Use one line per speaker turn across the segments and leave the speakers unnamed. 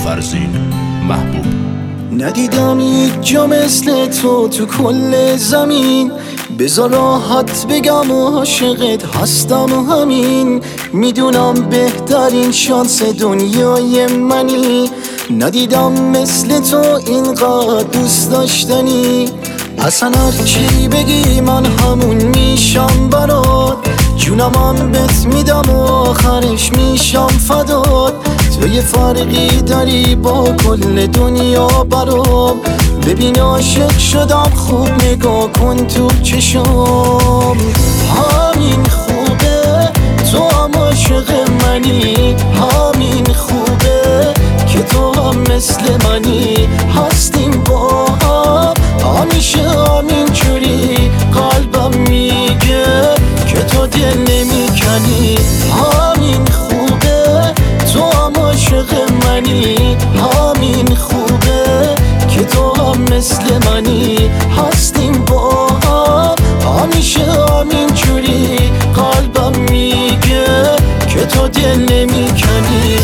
فرزین محبوب.
ندیدم یک جا مثل تو کل زمین، بذار راحت بگم عاشقت هستم همین. میدونم بهترین شانس دنیای منی، ندیدم مثل تو اینقدر دوست داشتنی. اصلا هرچی بگی من همون میشم برات، جونمم بهت میدم و آخرش میشم فدات. تو یه فرقی داری با کل دنیا برام، ببین عاشق شدم خوب نگاه کن تو چشام. همین خوبه تو هم عاشق منی، همین خوبه که تو هم مثل منی. هستیم با هم همیشه همینجوری، قلبم میگه که تو دل نمیکنی. همین خوبه تو هم عاشق منی، همین خوبه که تو هم مثل منی. هستیم با هم همیشه همینجوری، قلبم میگه که تو دل نمیکنی.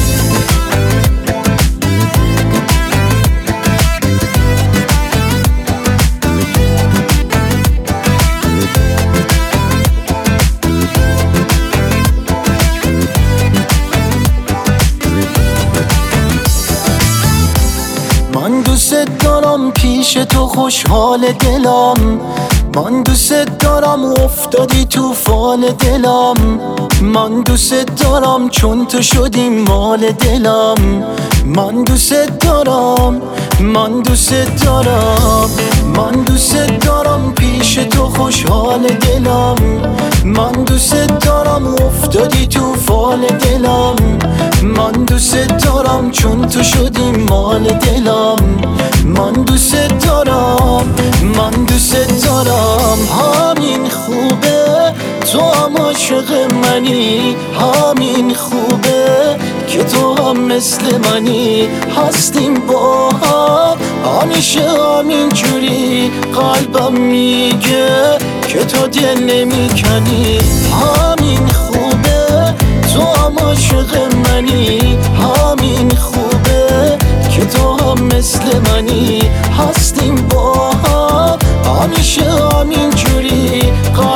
من دوست دارم پیش تو خوشحال دلم، من دوست دارم افتادی تو فال دلم. من دوست دارم چون تو شدی مال دلم. من دوست دارم، من دوست دارم، من دوست دارم پیش تو خوشحال دلم. من دوست دارم افتادی تو فال دلم. من دوست دارم چون تو شدی مال دلم. من دوست دارم، من دوست دارم. همین خوبه تو هم عاشق منی، همین خوبه که تو هم مثل منی. هستیم با هم همیشه همینجوری، قلبم میگه که تو دل نمیکنی. همین خوبه تو هم عاشق منی، همین خوبه که تو هم مثل منی. هستیم با هم همیشه همینجوری.